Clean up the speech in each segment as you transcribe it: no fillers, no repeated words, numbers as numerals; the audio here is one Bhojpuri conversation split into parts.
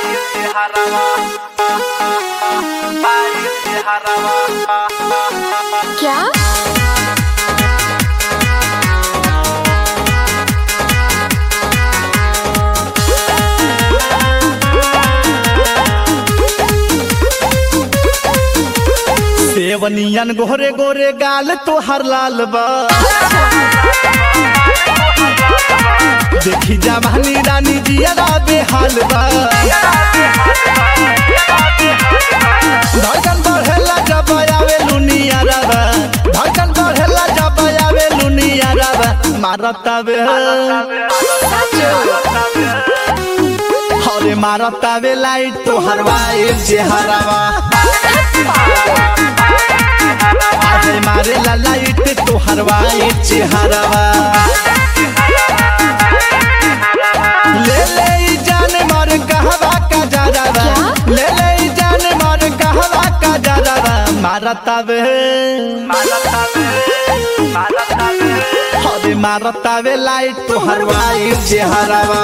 क्या सेवनियन गोरे गोरे गाल तोहर लाल बा देखी जवानी रानी जिया बेहाल बा धड़कन बढ़ेला जब आवे लुनिया रबा धड़कन बढ़ेला जब आवे लुनिया रबा मारतावे हरे मारतावे लाइट तोहर वाइफ चेहरावा आजे मारे ला लाइट तोहर वाइफ चेहरावा ले ले जान मार कहवा का जरावा ले ले जान मार कहवा का जरावा मारतावे हरे मारतावे लाइट तोहर वाइफ चेहरावा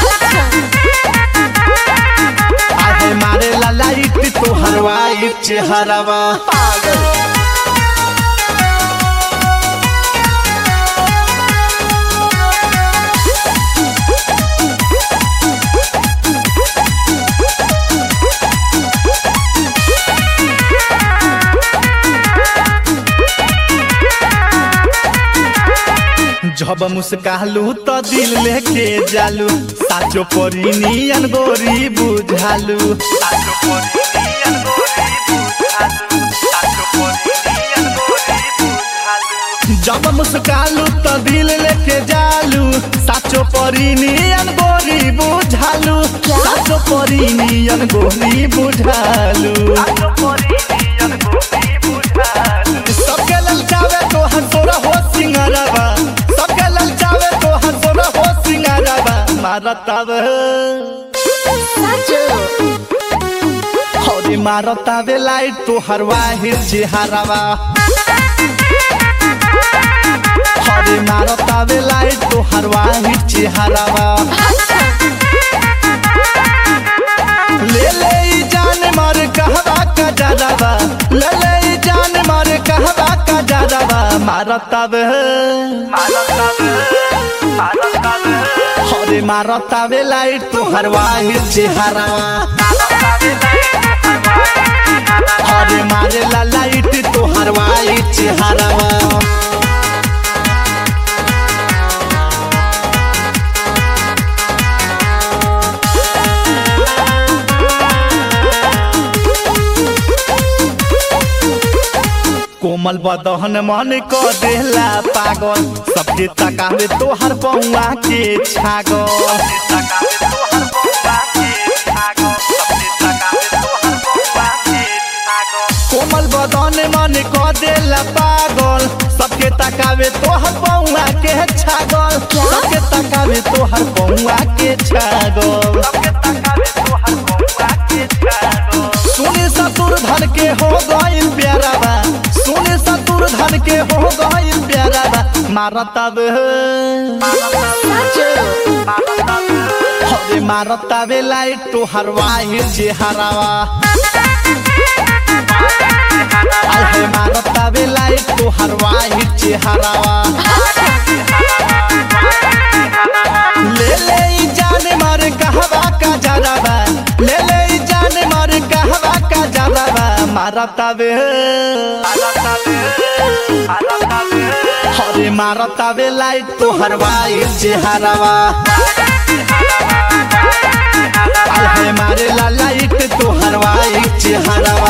आजे मारे ला लाइट तोहर वाइफ चेहरावा जब मुस्कालू तो दिल लेके जालू साचो परिनियन गोरी बुझालू जब मुस्कालू तो दिल लेके जालू साचो परिनियन गोरी बुझालू साचो परिनियन गोरी बुझालू सबके ललचावे तो हंसोरा हो सिंगारवा सबके ललचावे तो हंसोरा हो सिंगारवा मारतावे हरे मारतावे लाइट तो हरवाहिर चेहरावा हरे मारतावे लाइट तो हरवाहिर चेहरावा ले ले जान मार कहवा का जरावा ले ले जान मार कहवा का जरावा मारतावे हरे मारतावे लाइट तो हरवाहिर चेहरावा हरे मारे ला लाइट तो हरवाहिर चेहरावा कोमल बदहन मन को देला पागल सबके तकावे तोहर पौआ के छागल कोमल बदहन मन को देला पागल सबके तकावे तोहर पौआ के छागल सबके तकावे तोहर पौआ के छागल सुने सतुर धन के हो गइल प्यारावा सुने सतुर धन के हो गइल प्यारावा मारतावे हरे मारतावे लाइट तो हरवाहिर चेहरावा आहे मारतावे लाइट तो हरवाहिर चेहरावा ले ले जान मार कहवा का जरावा ले ले जान मार कहवा का जरावा मारतावे हरे मारतावे लाइट तो हरवाहिर चेहरावा आहे मारे ला लाइट तो हरवाहिर चेहरावा